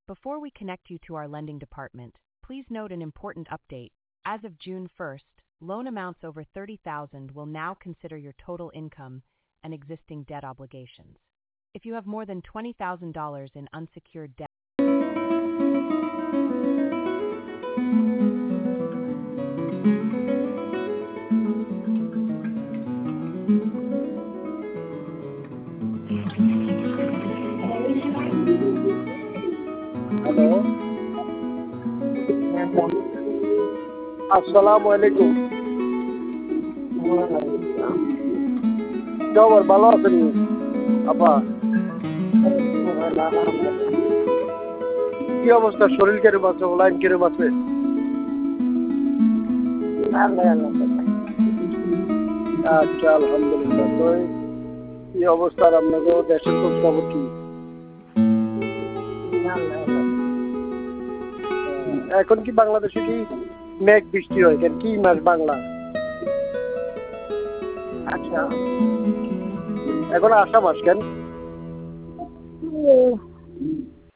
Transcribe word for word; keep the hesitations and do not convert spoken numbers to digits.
Before we connect you to our lending department, please note an important update. As of June first, loan amounts over thirty thousand dollars will now consider your total income and existing debt obligations. If you have more than twenty thousand dollars in unsecured debt, hello, আসসালামু আলাইকুম। খবর ভালো আছেন আপা? কি অবস্থা, শরীর কিরম আছে, লাইন কিরম আছে? আচ্ছা, আলহামদুলিল্লাহ। তো কি অবস্থা আপনাদের দেশের খোঁজ খবর কি? এখন কি বাংলাদেশে কি মেঘ বৃষ্টি হয় কেন? কি মাস বাংলা? আচ্ছা, এখন আষাঢ় মাস কেন?